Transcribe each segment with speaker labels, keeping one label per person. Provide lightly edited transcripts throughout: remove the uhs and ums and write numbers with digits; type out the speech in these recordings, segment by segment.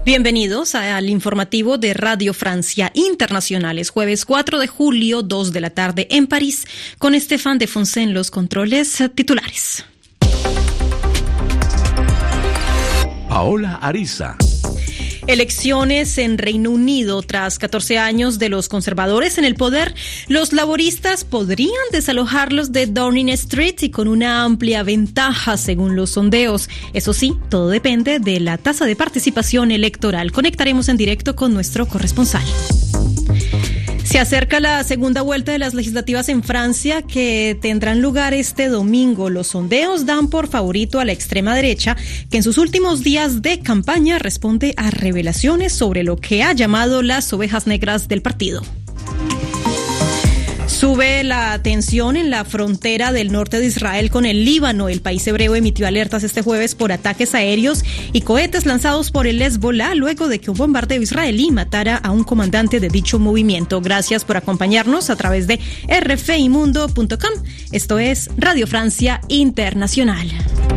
Speaker 1: Bienvenidos al informativo de Radio Francia Internacional. Es jueves 4 de julio, 2 de la tarde en París, con Estefan de Foncé en los controles titulares.
Speaker 2: Paola Ariza.
Speaker 1: Elecciones en Reino Unido. Tras 14 años de los conservadores en el poder, los laboristas podrían desalojarlos de Downing Street y con una amplia ventaja según los sondeos. Eso sí, todo depende de la tasa de participación electoral. Conectaremos en directo con nuestro corresponsal. Se acerca la segunda vuelta de las legislativas en Francia, que tendrán lugar este domingo. Los sondeos dan por favorito a la extrema derecha, que en sus últimos días de campaña responde a revelaciones sobre lo que ha llamado las ovejas negras del partido. Sube la tensión en la frontera del norte de Israel con el Líbano. El país hebreo emitió alertas este jueves por ataques aéreos y cohetes lanzados por el Hezbollah luego de que un bombardeo israelí matara a un comandante de dicho movimiento. Gracias por acompañarnos a través de rfimundo.com. Esto es Radio Francia Internacional.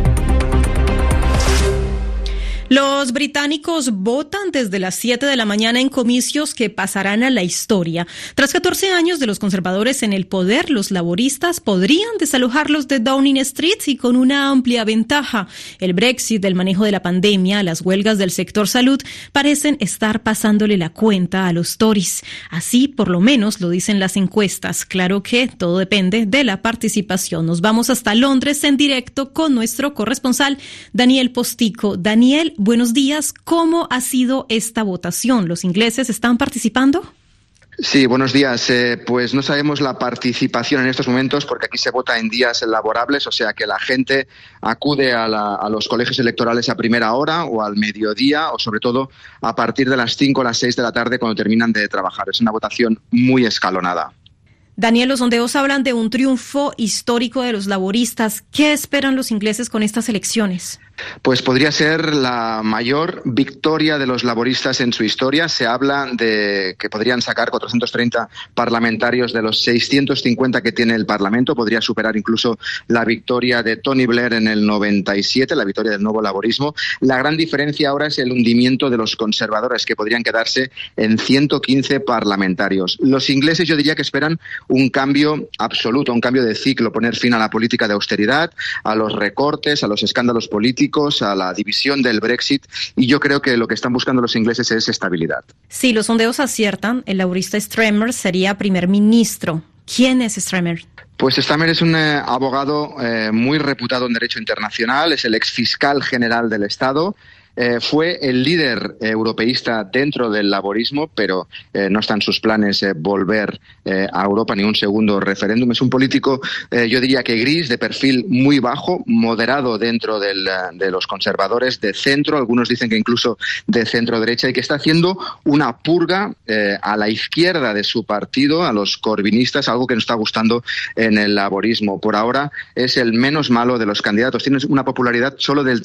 Speaker 1: Los británicos votan desde las 7 de la mañana en comicios que pasarán a la historia. Tras 14 años de los conservadores en el poder, los laboristas podrían desalojarlos de Downing Street y con una amplia ventaja. El Brexit, el manejo de la pandemia, las huelgas del sector salud parecen estar pasándole la cuenta a los Tories. Así, por lo menos, lo dicen las encuestas. Claro que todo depende de la participación. Nos vamos hasta Londres en directo con nuestro corresponsal Daniel Postico. Daniel, buenos días. ¿Cómo ha sido esta votación? ¿Los ingleses están participando?
Speaker 3: Sí, buenos días. Pues no sabemos la participación en estos momentos porque aquí se vota en días laborables, o sea que la gente acude a los colegios electorales a primera hora o al mediodía o sobre todo a partir de las 5 o las 6 de la tarde cuando terminan de trabajar. Es una votación muy escalonada.
Speaker 1: Daniel, los sondeos hablan de un triunfo histórico de los laboristas. ¿Qué esperan los ingleses con estas elecciones?
Speaker 3: Pues podría ser la mayor victoria de los laboristas en su historia. Se habla de que podrían sacar 430 parlamentarios de los 650 que tiene el Parlamento. Podría superar incluso la victoria de Tony Blair en el 97, la victoria del nuevo laborismo. La gran diferencia ahora es el hundimiento de los conservadores, que podrían quedarse en 115 parlamentarios. Los ingleses, yo diría que esperan un cambio absoluto, un cambio de ciclo, poner fin a la política de austeridad, a los recortes, a los escándalos políticos, a la división del Brexit, y yo creo que lo que están buscando los ingleses es estabilidad.
Speaker 1: Si los sondeos aciertan, el laborista Starmer sería primer ministro. ¿Quién es Starmer?
Speaker 3: Pues Starmer es un abogado muy reputado en derecho internacional, es el exfiscal general del Estado. Fue el líder europeísta dentro del laborismo, pero no está en sus planes volver a Europa ni un segundo referéndum. Es un político, yo diría que gris, de perfil muy bajo, moderado dentro de los conservadores, de centro, algunos dicen que incluso de centro-derecha, y que está haciendo una purga a la izquierda de su partido, a los corbynistas, algo que no está gustando en el laborismo. Por ahora es el menos malo de los candidatos. Tiene una popularidad solo del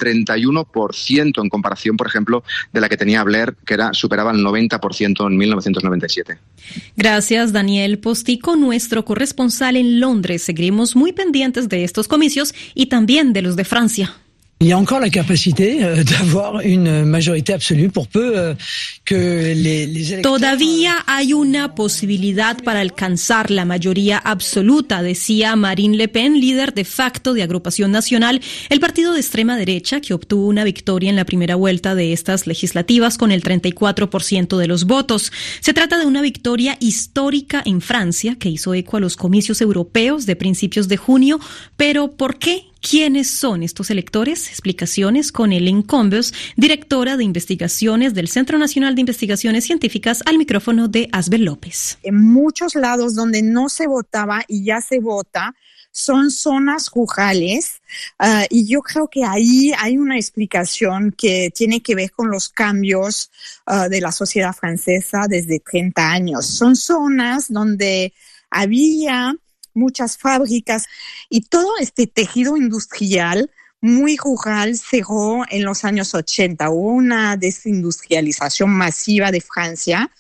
Speaker 3: 31% en comparación, por ejemplo, de la que tenía Blair, que superaba el 90% en 1997.
Speaker 1: Gracias, Daniel Postico, nuestro corresponsal en Londres. Seguiremos muy pendientes de estos comicios y también de los de Francia.
Speaker 4: Il y a encore la capacité d'avoir une majorité absolue pour peu que les électeurs...
Speaker 1: Todavía hay una posibilidad para alcanzar la mayoría absoluta, decía Marine Le Pen, líder de facto de Agrupación Nacional, el partido de extrema derecha que obtuvo una victoria en la primera vuelta de estas legislativas con el 34% de los votos. Se trata de una victoria histórica en Francia que hizo eco a los comicios europeos de principios de junio, pero ¿por qué? ¿Quiénes son estos electores? Explicaciones con Ellen Combes, directora de investigaciones del Centro Nacional de Investigaciones Científicas, al micrófono de Asbel López.
Speaker 5: En muchos lados donde no se votaba y ya se vota, son zonas rurales, y yo creo que ahí hay una explicación que tiene que ver con los cambios de la sociedad francesa desde 30 años. Son zonas donde había muchas fábricas y todo este tejido industrial muy rural cerró en los años 80. Hubo una desindustrialización masiva de Francia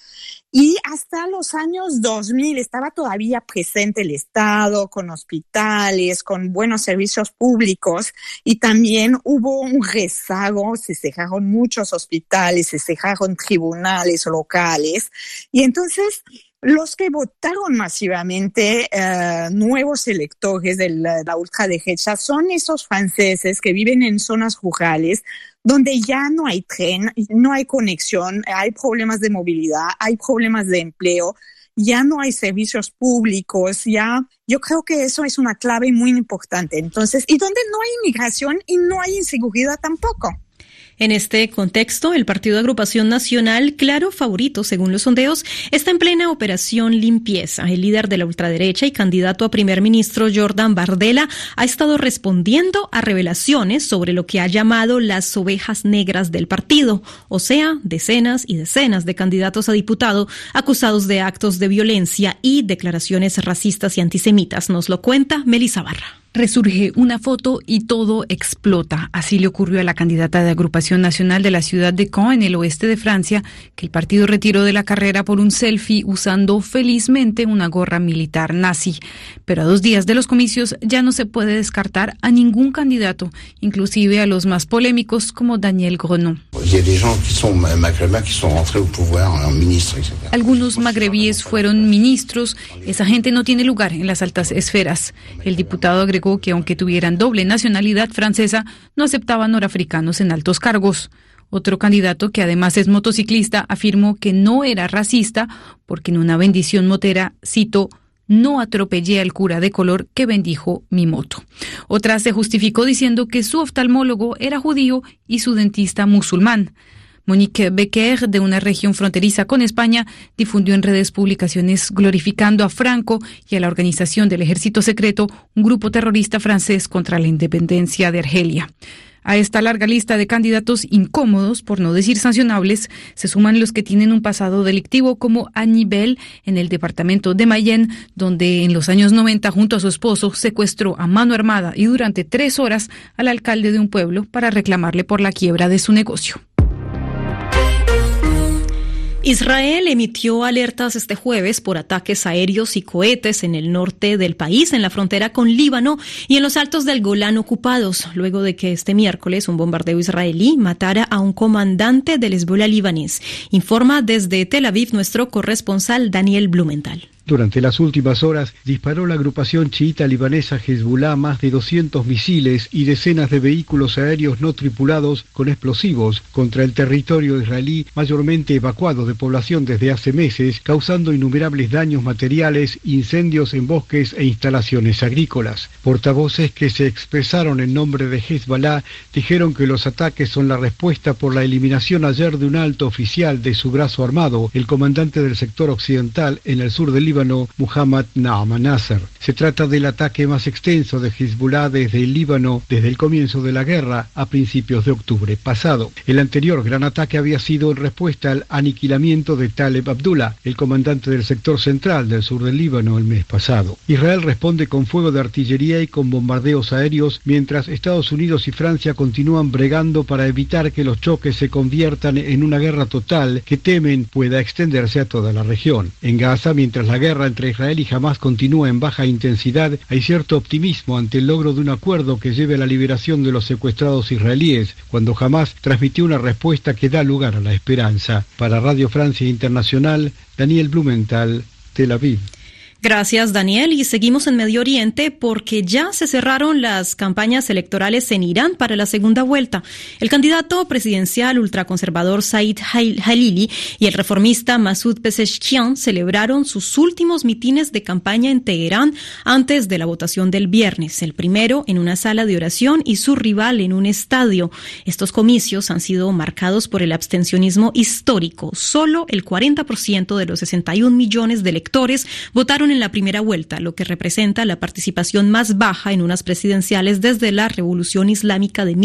Speaker 5: Y hasta los años 2000 estaba todavía presente el Estado con hospitales, con buenos servicios públicos, y también hubo un rezago, se cerraron muchos hospitales, se cerraron tribunales locales, y entonces los que votaron masivamente, nuevos electores de la ultraderecha, son esos franceses que viven en zonas rurales donde ya no hay tren, no hay conexión, hay problemas de movilidad, hay problemas de empleo, ya no hay servicios públicos, yo creo que eso es una clave muy importante. Entonces, y donde no hay inmigración y no hay inseguridad tampoco.
Speaker 1: En este contexto, el Partido Agrupación Nacional, claro favorito según los sondeos, está en plena operación limpieza. El líder de la ultraderecha y candidato a primer ministro, Jordan Bardella, ha estado respondiendo a revelaciones sobre lo que ha llamado las ovejas negras del partido, o sea, decenas y decenas de candidatos a diputado acusados de actos de violencia y declaraciones racistas y antisemitas. Nos lo cuenta Melissa Barra.
Speaker 6: Resurge una foto y todo explota. Así le ocurrió a la candidata de Agrupación Nacional de la ciudad de Caen, en el oeste de Francia, que el partido retiró de la carrera por un selfie usando felizmente una gorra militar nazi. Pero a 2 días de los comicios ya no se puede descartar a ningún candidato, inclusive a los más polémicos como Daniel Grenon. Algunos magrebíes fueron ministros. Esa gente no tiene lugar en las altas esferas. El diputado agregó que aunque tuvieran doble nacionalidad francesa, no aceptaban norafricanos en altos cargos. Otro candidato, que además es motociclista, afirmó que no era racista porque en una bendición motera, cito, no atropellé al cura de color que bendijo mi moto. Otra se justificó diciendo que su oftalmólogo era judío y su dentista musulmán. Monique Becker, de una región fronteriza con España, difundió en redes publicaciones glorificando a Franco y a la organización del Ejército Secreto, un grupo terrorista francés contra la independencia de Argelia. A esta larga lista de candidatos incómodos, por no decir sancionables, se suman los que tienen un pasado delictivo, como Annie Bell en el departamento de Mayenne, donde en los años 90, junto a su esposo, secuestró a mano armada y durante 3 horas al alcalde de un pueblo para reclamarle por la quiebra de su negocio.
Speaker 1: Israel emitió alertas este jueves por ataques aéreos y cohetes en el norte del país, en la frontera con Líbano y en los altos del Golán ocupados, luego de que este miércoles un bombardeo israelí matara a un comandante del Hezbollah libanés. Informa desde Tel Aviv nuestro corresponsal Daniel Blumenthal.
Speaker 7: Durante las últimas horas disparó la agrupación chiita libanesa Hezbollah más de 200 misiles y decenas de vehículos aéreos no tripulados con explosivos contra el territorio israelí, mayormente evacuado de población desde hace meses, causando innumerables daños materiales, incendios en bosques e instalaciones agrícolas. Portavoces que se expresaron en nombre de Hezbollah dijeron que los ataques son la respuesta por la eliminación ayer de un alto oficial de su brazo armado, el comandante del sector occidental en el sur del Líbano, Muhammad Na'man Nasser. Se trata del ataque más extenso de Hezbollah desde el Líbano desde el comienzo de la guerra a principios de octubre pasado. El anterior gran ataque había sido en respuesta al aniquilamiento de Taleb Abdullah, el comandante del sector central del sur del Líbano, el mes pasado. Israel responde con fuego de artillería y con bombardeos aéreos, mientras Estados Unidos y Francia continúan bregando para evitar que los choques se conviertan en una guerra total que temen pueda extenderse a toda la región. En Gaza, mientras la guerra entre Israel y Hamás continúa en baja intensidad, hay cierto optimismo ante el logro de un acuerdo que lleve a la liberación de los secuestrados israelíes, cuando Hamás transmitió una respuesta que da lugar a la esperanza. Para Radio Francia Internacional, Daniel Blumenthal, Tel Aviv.
Speaker 1: Gracias, Daniel. Y seguimos en Medio Oriente porque ya se cerraron las campañas electorales en Irán para la segunda vuelta. El candidato presidencial ultraconservador Said Jalili y el reformista Masoud Pezeshkian celebraron sus últimos mitines de campaña en Teherán antes de la votación del viernes, el primero en una sala de oración y su rival en un estadio. Estos comicios han sido marcados por el abstencionismo histórico. Solo el 40% de los 61 millones de electores votaron en la primera vuelta, lo que representa la participación más baja en unas presidenciales desde la Revolución Islámica de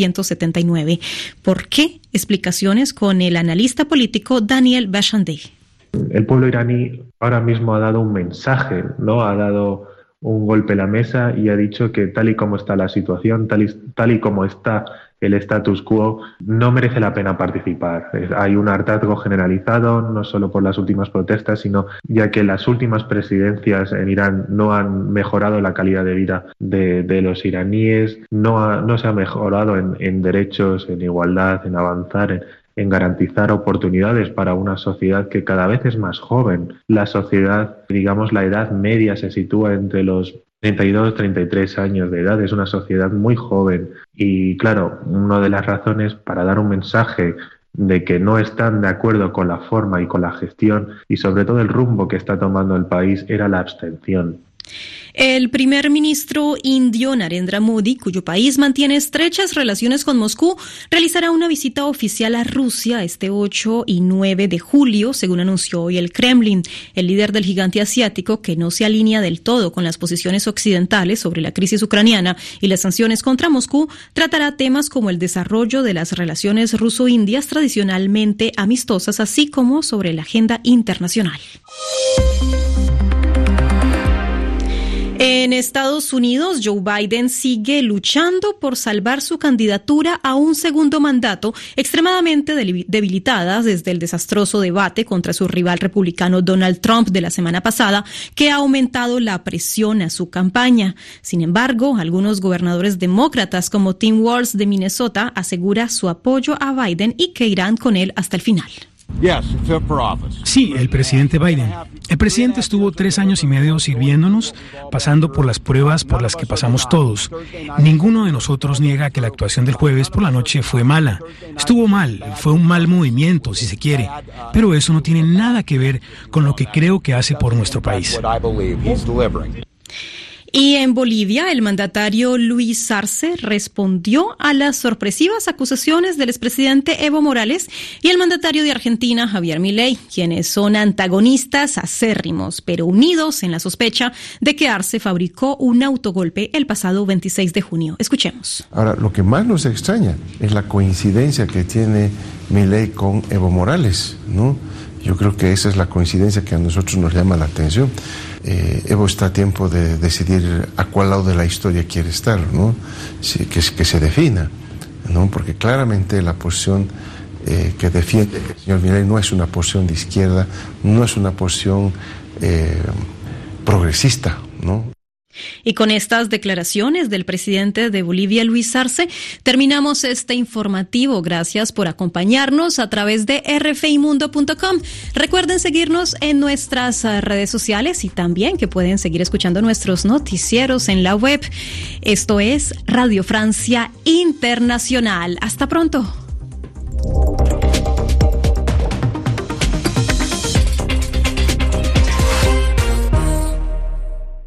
Speaker 1: 1979. ¿Por qué? Explicaciones con el analista político Daniel Bashandeh.
Speaker 8: El pueblo iraní ahora mismo ha dado un mensaje, ¿no? Ha dado un golpe en la mesa y ha dicho que tal y como está la situación, tal y como está el status quo, no merece la pena participar. Hay un hartazgo generalizado, no solo por las últimas protestas, sino ya que las últimas presidencias en Irán no han mejorado la calidad de vida de los iraníes, no se ha mejorado en derechos, en igualdad, en avanzar, en garantizar oportunidades para una sociedad que cada vez es más joven. La sociedad, digamos, la edad media se sitúa entre los 32, 33 años de edad, es una sociedad muy joven y claro, una de las razones para dar un mensaje de que no están de acuerdo con la forma y con la gestión y sobre todo el rumbo que está tomando el país era la abstención.
Speaker 1: El primer ministro indio Narendra Modi, cuyo país mantiene estrechas relaciones con Moscú, realizará una visita oficial a Rusia este 8 y 9 de julio, según anunció hoy el Kremlin. El líder del gigante asiático, que no se alinea del todo con las posiciones occidentales sobre la crisis ucraniana y las sanciones contra Moscú, tratará temas como el desarrollo de las relaciones ruso-indias tradicionalmente amistosas, así como sobre la agenda internacional. En Estados Unidos, Joe Biden sigue luchando por salvar su candidatura a un segundo mandato, extremadamente debilitada desde el desastroso debate contra su rival republicano Donald Trump de la semana pasada, que ha aumentado la presión a su campaña. Sin embargo, algunos gobernadores demócratas como Tim Walz de Minnesota asegura su apoyo a Biden y que irán con él hasta el final.
Speaker 9: Sí, el presidente Biden. El presidente estuvo 3 años y medio sirviéndonos, pasando por las pruebas por las que pasamos todos. Ninguno de nosotros niega que la actuación del jueves por la noche fue mala. Estuvo mal, fue un mal movimiento, si se quiere. Pero eso no tiene nada que ver con lo que creo que hace por nuestro país.
Speaker 1: Y en Bolivia, el mandatario Luis Arce respondió a las sorpresivas acusaciones del expresidente Evo Morales y el mandatario de Argentina, Javier Milei, quienes son antagonistas acérrimos, pero unidos en la sospecha de que Arce fabricó un autogolpe el pasado 26 de junio. Escuchemos.
Speaker 10: Ahora, lo que más nos extraña es la coincidencia que tiene Milei con Evo Morales, ¿no? Yo creo que esa es la coincidencia que a nosotros nos llama la atención. Evo está a tiempo de decidir a cuál lado de la historia quiere estar, ¿no? Que se defina, ¿no? Porque claramente la posición que defiende el señor Milei no es una posición de izquierda, no es una posición progresista, ¿no?
Speaker 1: Y con estas declaraciones del presidente de Bolivia, Luis Arce, terminamos este informativo. Gracias por acompañarnos a través de rfimundo.com. Recuerden seguirnos en nuestras redes sociales y también que pueden seguir escuchando nuestros noticieros en la web. Esto es Radio Francia Internacional. Hasta pronto.